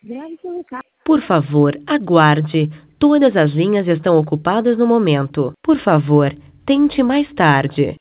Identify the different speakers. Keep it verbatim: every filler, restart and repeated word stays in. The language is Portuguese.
Speaker 1: Grave seu recado.
Speaker 2: Por favor, aguarde. Todas as linhas estão ocupadas no momento. Por favor, tente mais tarde.